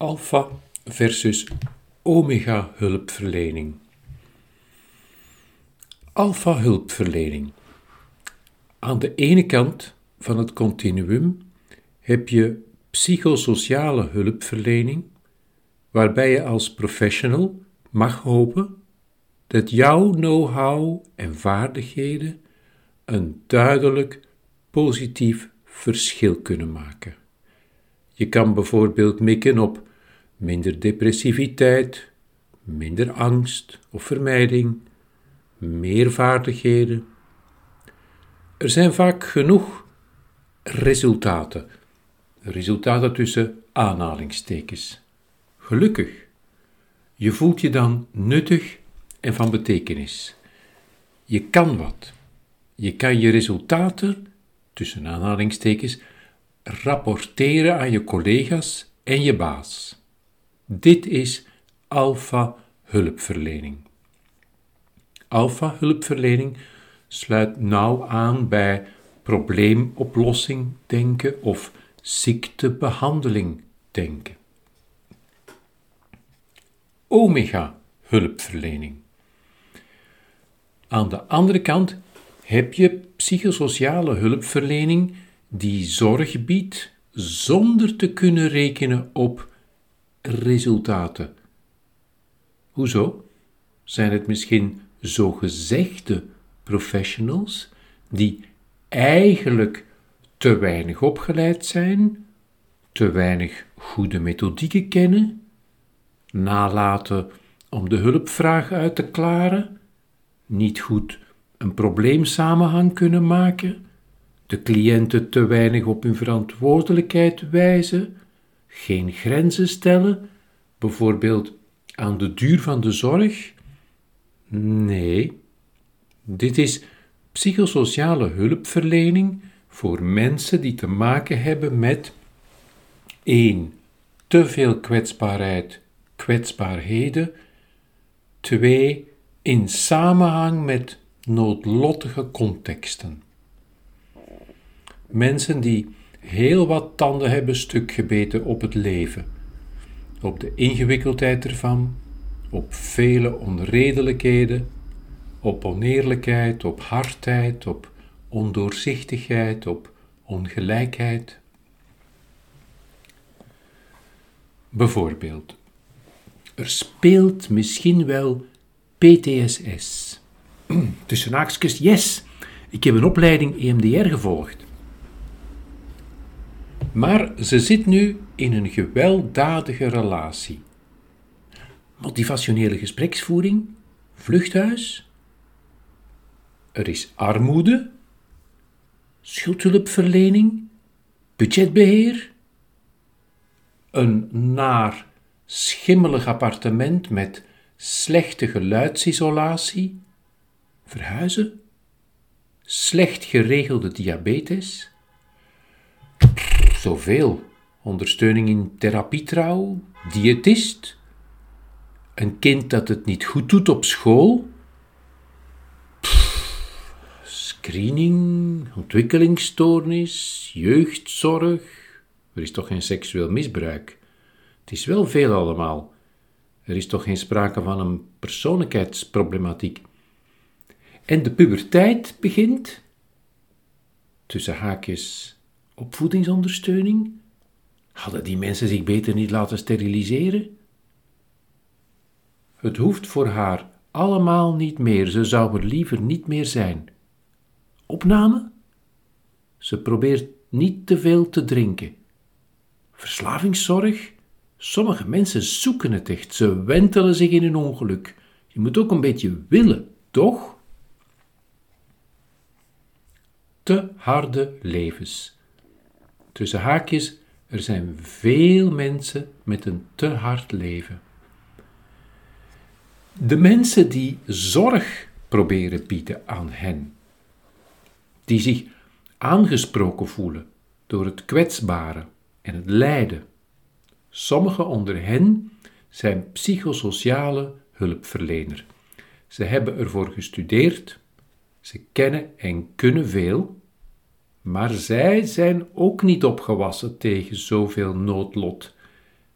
Alpha versus omega hulpverlening. Alpha hulpverlening. Aan de ene kant van het continuum heb je psychosociale hulpverlening, waarbij je als professional mag hopen dat jouw know-how en vaardigheden een duidelijk positief verschil kunnen maken. Je kan bijvoorbeeld mikken op minder depressiviteit, minder angst of vermijding, meer vaardigheden. Er zijn vaak genoeg resultaten tussen aanhalingstekens. Gelukkig. Je voelt je dan nuttig en van betekenis. Je kan wat. Je kan je resultaten, tussen aanhalingstekens, rapporteren aan je collega's en je baas. Dit is alpha hulpverlening. Alpha hulpverlening sluit nauw aan bij probleemoplossing denken of ziektebehandeling denken. Omega hulpverlening. Aan de andere kant heb je psychosociale hulpverlening die zorg biedt zonder te kunnen rekenen op resultaten. Hoezo? Zijn het misschien zogezegde professionals die eigenlijk te weinig opgeleid zijn, te weinig goede methodieken kennen, nalaten om de hulpvraag uit te klaren, niet goed een probleemsamenhang kunnen maken, de cliënten te weinig op hun verantwoordelijkheid wijzen, geen grenzen stellen, bijvoorbeeld aan de duur van de zorg? Nee, dit is psychosociale hulpverlening voor mensen die te maken hebben met 1. Te veel kwetsbaarheden, 2. In samenhang met noodlottige contexten. Mensen die heel wat tanden hebben stuk gebeten op het leven, op de ingewikkeldheid ervan, op vele onredelijkheden, op oneerlijkheid, op hardheid, op ondoorzichtigheid, op ongelijkheid. Bijvoorbeeld, er speelt misschien wel PTSS. Tussen haakjes, yes, ik heb een opleiding EMDR gevolgd. Maar ze zit nu in een gewelddadige relatie. Motivationele gespreksvoering, vluchthuis. Er is armoede, schuldhulpverlening, budgetbeheer, een naar schimmelig appartement met slechte geluidsisolatie, verhuizen, slecht geregelde diabetes, zoveel, ondersteuning in therapietrouw, diëtist, een kind dat het niet goed doet op school, screening, ontwikkelingsstoornis, jeugdzorg, er is toch geen seksueel misbruik. Het is wel veel allemaal. Er is toch geen sprake van een persoonlijkheidsproblematiek. En de puberteit begint, tussen haakjes opvoedingsondersteuning. Hadden die mensen zich beter niet laten steriliseren? Het hoeft voor haar allemaal niet meer, ze zou er liever niet meer zijn. Opname? Ze probeert niet te veel te drinken. Verslavingszorg? Sommige mensen zoeken het echt, ze wentelen zich in een ongeluk. Je moet ook een beetje willen, toch? Te harde levens. Tussen haakjes, er zijn veel mensen met een te hard leven. De mensen die zorg proberen bieden aan hen, die zich aangesproken voelen door het kwetsbare en het lijden. Sommigen onder hen zijn psychosociale hulpverlener. Ze hebben ervoor gestudeerd, ze kennen en kunnen veel, maar zij zijn ook niet opgewassen tegen zoveel noodlot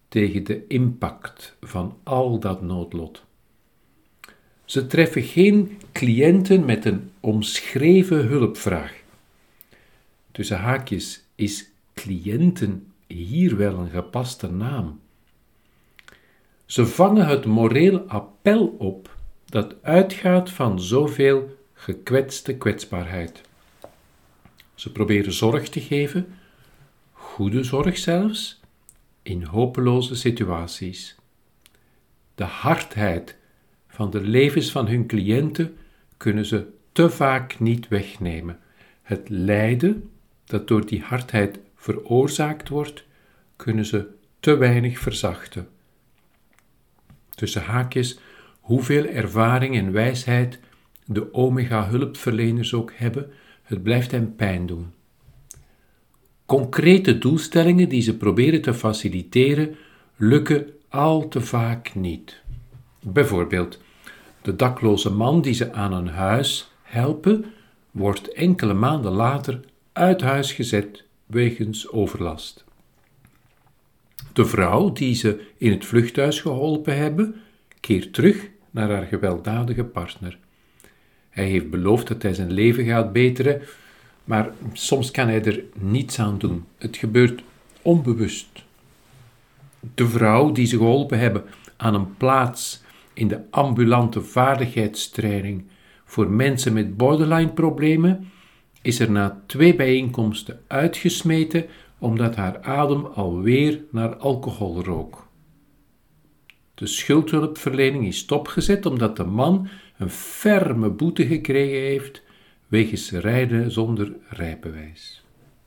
tegen de impact van al dat noodlot. Ze treffen geen cliënten met een omschreven hulpvraag. Tussen haakjes is cliënten hier wel een gepaste naam. Ze vangen het moreel appel op dat uitgaat van zoveel gekwetste kwetsbaarheid. Ze proberen zorg te geven, goede zorg zelfs, in hopeloze situaties. De hardheid van de levens van hun cliënten kunnen ze te vaak niet wegnemen. Het lijden dat door die hardheid veroorzaakt wordt, kunnen ze te weinig verzachten. Tussen haakjes, hoeveel ervaring en wijsheid de omega-hulpverleners ook hebben, het blijft hen pijn doen. Concrete doelstellingen die ze proberen te faciliteren, lukken al te vaak niet. Bijvoorbeeld, de dakloze man die ze aan een huis helpen, wordt enkele maanden later uit huis gezet wegens overlast. De vrouw die ze in het vluchthuis geholpen hebben, keert terug naar haar gewelddadige partner. Hij heeft beloofd dat hij zijn leven gaat beteren, maar soms kan hij er niets aan doen. Het gebeurt onbewust. De vrouw die ze geholpen hebben aan een plaats in de ambulante vaardigheidstraining voor mensen met borderline-problemen, is er na 2 bijeenkomsten uitgesmeten omdat haar adem alweer naar alcohol rook. De schuldhulpverlening is stopgezet omdat de man een ferme boete gekregen heeft wegens rijden zonder rijbewijs.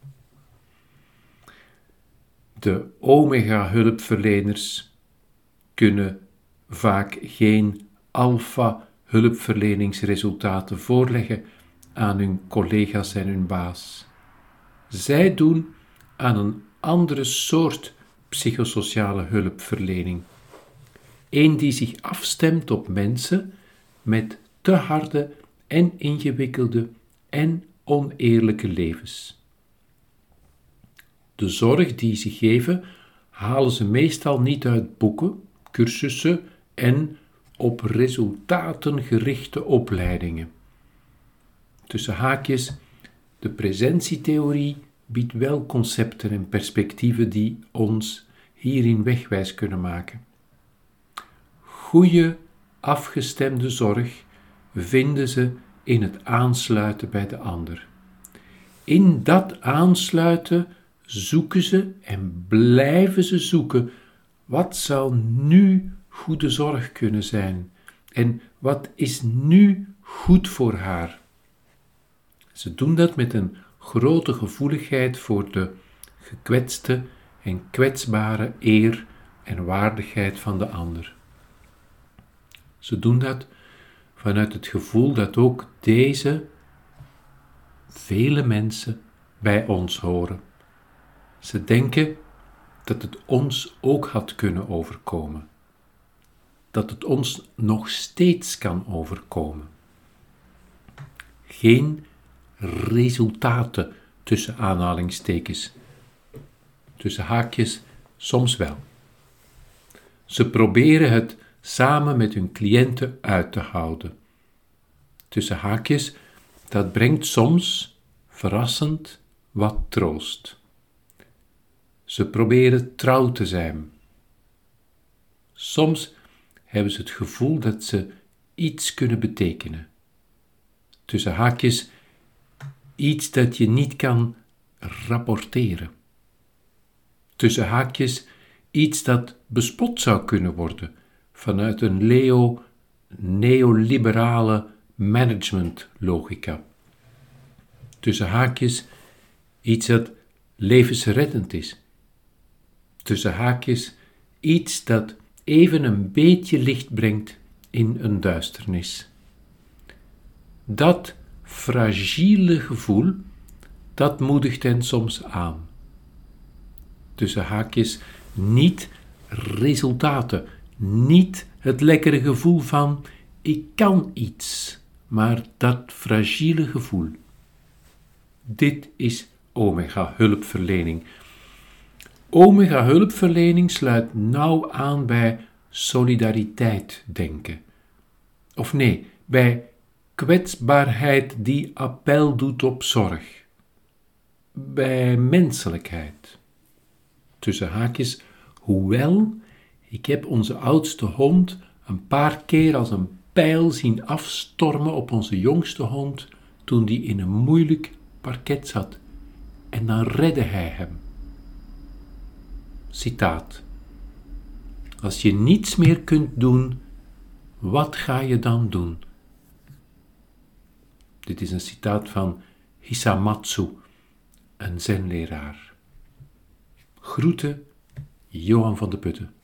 De omega-hulpverleners kunnen vaak geen alpha-hulpverleningsresultaten voorleggen aan hun collega's en hun baas. Zij doen aan een andere soort psychosociale hulpverlening. Eén die zich afstemt op mensen met te harde en ingewikkelde en oneerlijke levens. De zorg die ze geven, halen ze meestal niet uit boeken, cursussen en op resultaten gerichte opleidingen. Tussen haakjes, de presentietheorie biedt wel concepten en perspectieven die ons hierin wegwijs kunnen maken. Goede, afgestemde zorg vinden ze in het aansluiten bij de ander. In dat aansluiten zoeken ze en blijven ze zoeken. Wat zou nu goede zorg kunnen zijn? En wat is nu goed voor haar? Ze doen dat met een grote gevoeligheid voor de gekwetste en kwetsbare eer en waardigheid van de ander. Ze doen dat vanuit het gevoel dat ook deze vele mensen bij ons horen. Ze denken dat het ons ook had kunnen overkomen. Dat het ons nog steeds kan overkomen. Geen resultaten tussen aanhalingstekens. Tussen haakjes soms wel. Ze proberen het samen met hun cliënten uit te houden. Tussen haakjes, dat brengt soms, verrassend, wat troost. Ze proberen trouw te zijn. Soms hebben ze het gevoel dat ze iets kunnen betekenen. Tussen haakjes, iets dat je niet kan rapporteren. Tussen haakjes, iets dat bespot zou kunnen worden vanuit een neoliberale managementlogica. Tussen haakjes, iets dat levensreddend is. Tussen haakjes, iets dat even een beetje licht brengt in een duisternis. Dat fragiele gevoel, dat moedigt hen soms aan. Tussen haakjes, niet resultaten, niet het lekkere gevoel van ik kan iets, maar dat fragiele gevoel. Dit is omega hulpverlening. Omega hulpverlening sluit nauw aan bij solidariteit denken. Of nee, bij kwetsbaarheid die appel doet op zorg. Bij menselijkheid. Tussen haakjes, hoewel, ik heb onze oudste hond een paar keer als een pijl zien afstormen op onze jongste hond toen die in een moeilijk parket zat. En dan redde hij hem. Citaat. Als je niets meer kunt doen, wat ga je dan doen? Dit is een citaat van Hisamatsu, een zenleraar. Groeten, Johan van de Putten.